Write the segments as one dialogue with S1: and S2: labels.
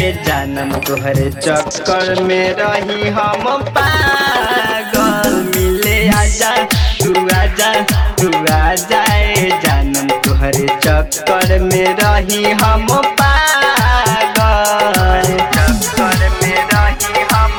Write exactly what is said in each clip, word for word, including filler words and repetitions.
S1: जानम तोहरे चक्कर में रही हम पागल। मिले आजा तू आजा तू आजा जानम तोहरे चक्कर में रही हम पागल। चक्कर में रही हम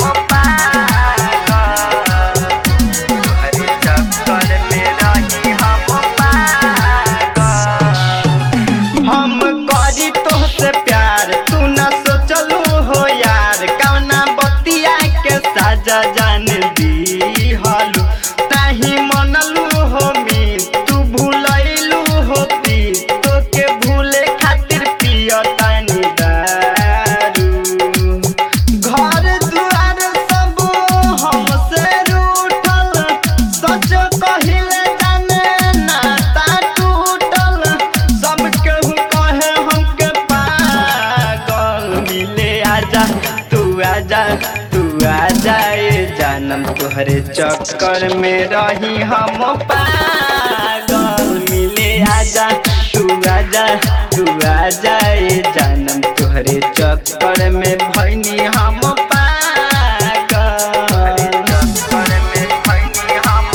S1: पागल। तोहरे चक्कर में रही हम पागल। हम करी तोहसे प्यार तू न सोचलू हो यार। कौना बतिया के साजा जान दी हलू ताही मनलू हो मी तू भूलैलू हो पी तो के भूले खातिर पियो तानी दारू। घर दुआर सब हमसे रूठल सच कहिले जाने नाता टूटल। सब केहू कहे हमके पागल। मिले आजा तू आजा तू आजा जानम तोहरे चक्कर में रही हम पागल। मिले आजा तू आजा तू आजा जानम तोहरे चक्कर में भइनी हम पागल। चक्कर में भइनी हम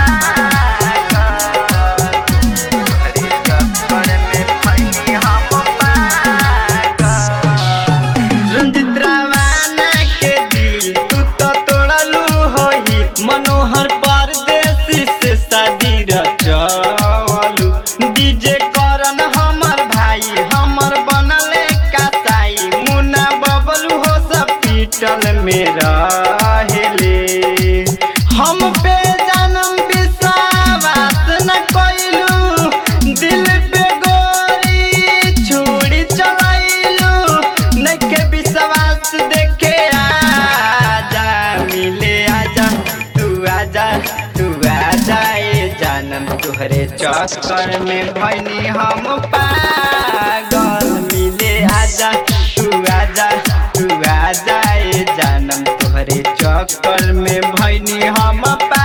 S1: पागल। तोहरे चक्कर में भइनी हम पागल। रंजित रावाना के दिल तू तो तोड़लू हो ही। मनोहर परदेसी से शादी रचलू। डीजे करन हमर भाई हमर बनले कसाई। मुन्ना बबलू हो सब पीटल में रहेले। हम पे जानम विश्वास न कइलू दिल पे गोरी छुरी चलैलू। नइखे विश्वास देखे आजा। मिले आजा तू आजा तू आजा जानम तोहरे चक्कर में भइनी हम पागल। मिले आजा तू आजा तू आजा जानम तोहरे चक्कर में भइनी हम पागल।